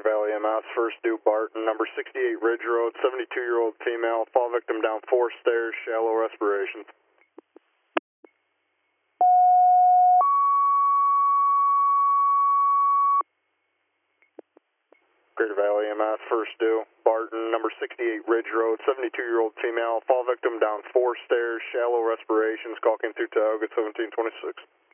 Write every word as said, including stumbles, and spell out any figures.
Valley M S, first due Barton, number sixty-eight Ridge Road, seventy-two-year-old female, fall victim down four stairs, shallow respiration. Greater Valley M S, first due Barton, number sixty-eight Ridge Road, seventy-two-year-old female, fall victim down four stairs, shallow respirations, call came through Tioga seventeen twenty-six.